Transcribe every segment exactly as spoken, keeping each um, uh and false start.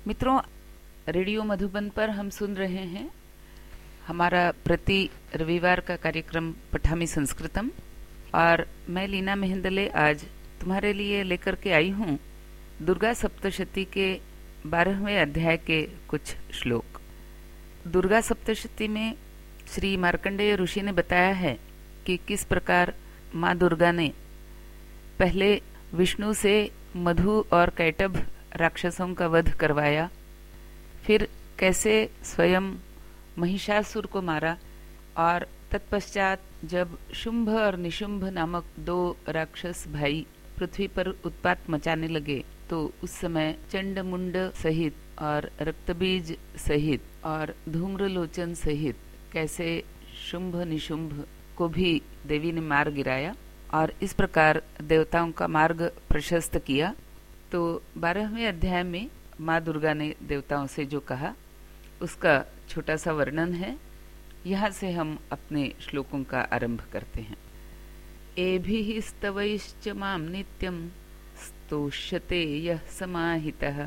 मित्रों, रेडियो मधुबन पर हम सुन रहे हैं हमारा प्रति रविवार का कार्यक्रम पठामी संस्कृतम। और मैं लीना मेहंदले आज तुम्हारे लिए लेकर के आई हूँ दुर्गा सप्तशती के बारहवें अध्याय के कुछ श्लोक। दुर्गा सप्तशती में श्री मार्कंडेय ऋषि ने बताया है कि किस प्रकार माँ दुर्गा ने पहले विष्णु से मधु और कैटभ राक्षसों का वध करवाया, फिर कैसे स्वयं महिषासुर को मारा, और तत्पश्चात जब शुंभ और निशुंभ नामक दो राक्षस भाई पृथ्वी पर उत्पात मचाने लगे तो उस समय चंडमुंड सहित और रक्तबीज सहित और धूम्रलोचन सहित कैसे शुंभ निशुंभ को भी देवी ने मार गिराया और इस प्रकार देवताओं का मार्ग प्रशस्त किया। तो बारहवें अध्याय में माँ दुर्गा ने देवताओं से जो कहा उसका छोटा सा वर्णन है। यहाँ से हम अपने श्लोकों का आरंभ करते हैं। एभिः स्तवैश्च मां नित्यं स्तोष्यते यः समाहितः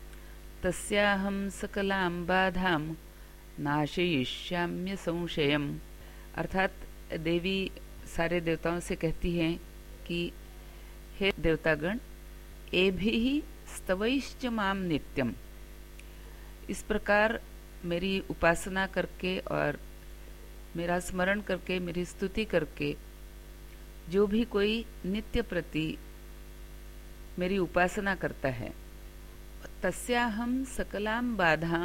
तस्याहं सकलां बाधां नाशयिष्याम्य संशयम्। अर्थात देवी सारे देवताओं से कहती हैं कि हे देवतागण, एभिः स्तवैश्च मां नित्यम, इस प्रकार मेरी उपासना करके और मेरा स्मरण करके, मेरी स्तुति करके जो भी कोई नित्य प्रति मेरी उपासना करता है, तस्याहं सकलां बाधां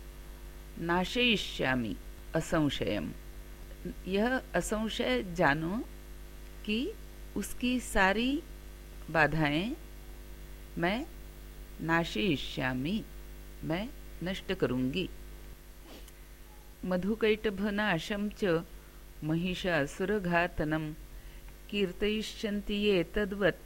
नाशयिष्यामि असंशयम्। यह असंशय जानो कि उसकी सारी बाधाएं मैं नाशयिष्यामि, मैं नष्ट करूंगी। मधुकैटभनाशं च महिषासुरघातनं कीर्तयिष्यन्ति ये तद्वत्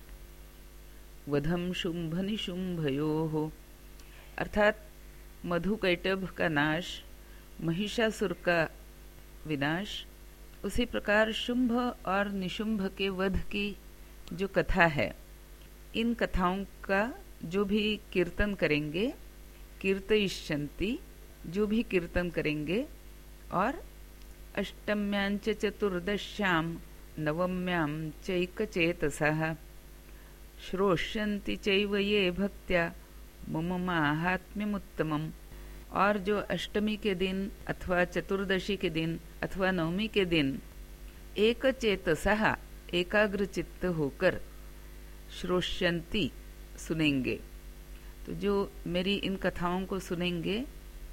वधं शुंभ निशुंभयोः। अर्थात मधुकैटभ का नाश, महिषासुर का विनाश, उसी प्रकार शुंभ और निशुंभ के वध की जो कथा है, इन कथाओं का जो भी कीर्तन करेंगे, कीर्तयिष्यन्ति, जो भी कीर्तन करेंगे, और अष्टम्यां च चतुर्दश्यां नवम्यां चैकचेतसः श्रोष्यन्ति चैव ये भक्त्या मम माहात्म्यमुत्तमम्। और जो अष्टमी के दिन अथवा चतुर्दशी के दिन अथवा नवमी के दिन एक चेतसः, एकाग्र चित्त होकर श्रोष्यन्ति, सुनेंगे, तो जो मेरी इन कथाओं को सुनेंगे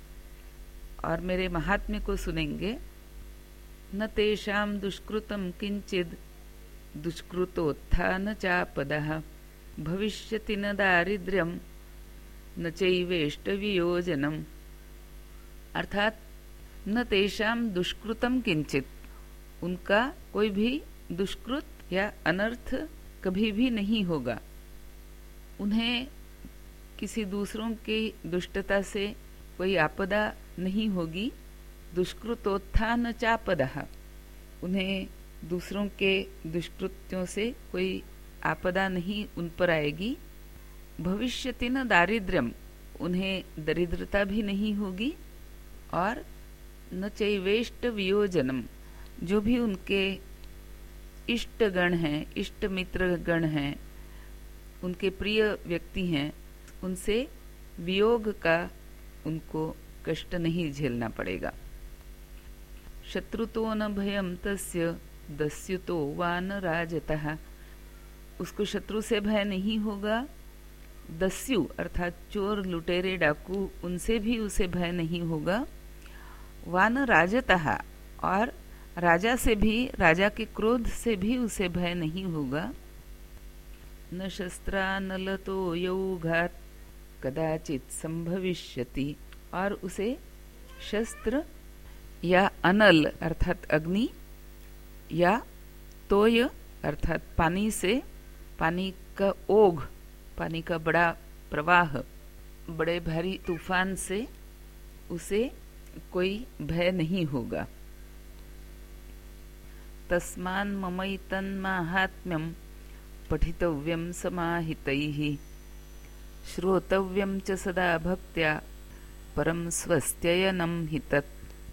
और मेरे महात्म्य को सुनेंगे, न तेषां दुष्कृतं किंचिद दुष्कृतोत्थान चापदः भविष्यति न दारिद्र्यं न चैवेष्टवियोजनम्। अर्थात न तेषां दुष्कृतं किंचित, उनका कोई भी दुष्कृत या अनर्थ कभी भी नहीं होगा, उन्हें किसी दूसरों की दुष्टता से कोई आपदा नहीं होगी। दुष्कृतोत्थान चापदः, उन्हें दूसरों के दुष्कृत्यों से कोई आपदा नहीं उन पर आएगी। भविष्यति न दारिद्र्यम, उन्हें दरिद्रता भी नहीं होगी। और न चैवेष्ट वियोजनम, जो भी उनके इष्ट गण हैं, इष्ट मित्र गण हैं, उनके प्रिय व्यक्ति हैं, उनसे वियोग का उनको कष्ट नहीं झेलना पड़ेगा। शत्रुतो न भयं तस्य दस्युतो वा न राजतः, उसको शत्रु से भय नहीं होगा। दस्यु अर्थात चोर, लुटेरे, डाकू, उनसे भी उसे भय नहीं होगा। वान राजतः, और राजा से भी, राजा के क्रोध से भी उसे भय नहीं होगा। न शस्त्रा न लतो यौघात कदाचित संभविष्यति, और उसे शस्त्र या अनल अर्थात अग्नि या तोय अर्थात पानी से, पानी का ओघ, पानी का बड़ा प्रवाह, बड़े भारी तूफान से उसे कोई भय नहीं होगा। तस्मान् ममैतन्माहात्म्यं पठितव्यं समाहितैः श्रोतव्यं च सदा भक्त्या परम स्वस्त्ययनं हि तत्।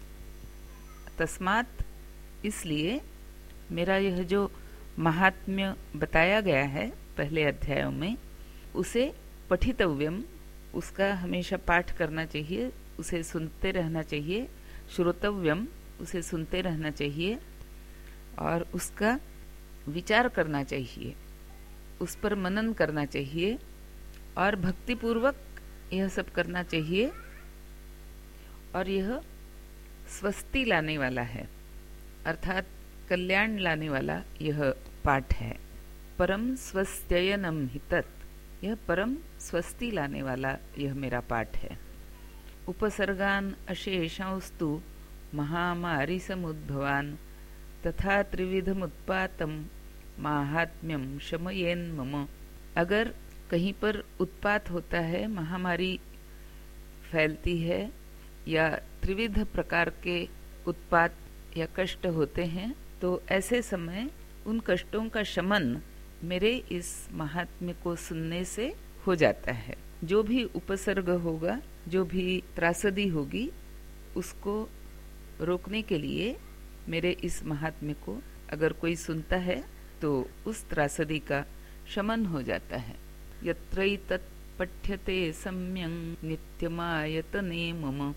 तस्मात् इसलिए मेरा यह जो महात्म्य बताया गया है पहले अध्यायों में, उसे पठितव्यम, उसका हमेशा पाठ करना चाहिए, उसे सुनते रहना चाहिए। श्रोतव्यम, उसे सुनते रहना चाहिए और उसका विचार करना चाहिए, उस पर मनन करना चाहिए और भक्तिपूर्वक यह सब करना चाहिए। और यह स्वस्ति लाने वाला है, अर्थात कल्याण लाने वाला यह पाठ है। परम स्वस्त्ययनम हि तत्, यह परम स्वस्ति लाने वाला यह मेरा पाठ है। उपसर्गान अशेषांस्तु महामारी समुद्भवान तथा त्रिविधमुत्पातम माहात्म्यम शमयेन मम। अगर कहीं पर उत्पात होता है, महामारी फैलती है या त्रिविध प्रकार के उत्पात या कष्ट होते हैं, तो ऐसे समय उन कष्टों का शमन मेरे इस महात्म्य को सुनने से हो जाता है। जो भी उपसर्ग होगा, जो भी त्रासदी होगी, उसको रोकने के लिए मेरे इस महात्म्य को अगर कोई सुनता है तो उस त्रासदी का शमन हो जाता है। यत्रैतत् पठ्यते सम्यक् नित्यमायतने मम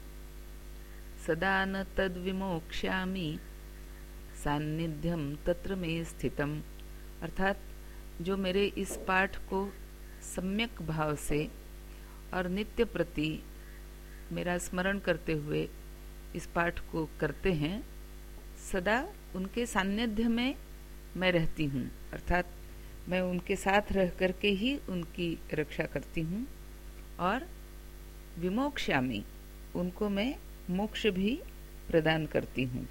सदा न तद्विमोक्ष्यामि सान्निध्यम तत्र मे स्थितम। अर्थात जो मेरे इस पाठ को सम्यक भाव से और नित्य प्रति मेरा स्मरण करते हुए इस पाठ को करते हैं, सदा उनके सान्निध्य में मैं रहती हूँ, अर्थात मैं उनके साथ रह करके ही उनकी रक्षा करती हूँ। और विमोक्ष्यामि, उनको मैं मोक्ष भी प्रदान करती हूँ।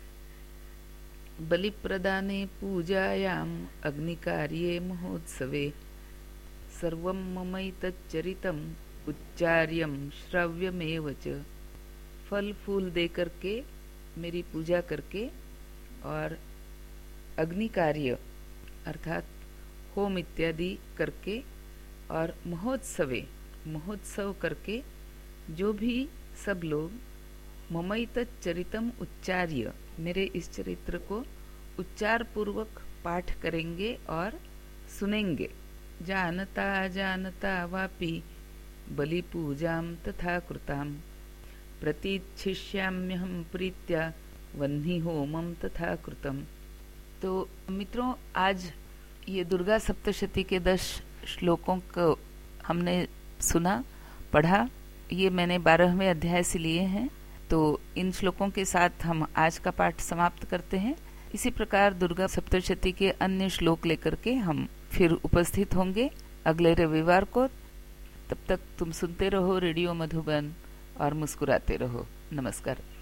बलि प्रदाने पूजायाम अग्निकार्ये महोत्सवे सर्वं ममैतच्चरितम् उच्चार्यम श्रव्यमेव च। फल फूल दे करके, मेरी पूजा करके और अग्नि कार्य अर्थात होम इत्यादि करके और महोत्सवे, महोत्सव करके जो भी सब लोग ममैतच्चरितम् उच्चार्य, मेरे इस चरित्र को उच्चार पूर्वक पाठ करेंगे और सुनेंगे। जानता जानता वापि बलि पूजाम तथा कृताम प्रतीच्छिष्याम्यहं प्रीत्या वह्नि होमम तथा कृतम। तो मित्रों, आज ये दुर्गा सप्तशती के दस श्लोकों को हमने सुना, पढ़ा। ये मैंने बारहवें अध्याय से लिए हैं। तो इन श्लोकों के साथ हम आज का पाठ समाप्त करते हैं। इसी प्रकार दुर्गा सप्तशती के अन्य श्लोक लेकर के हम फिर उपस्थित होंगे अगले रविवार को। तब तक तुम सुनते रहो रेडियो मधुबन और मुस्कुराते रहो। नमस्कार।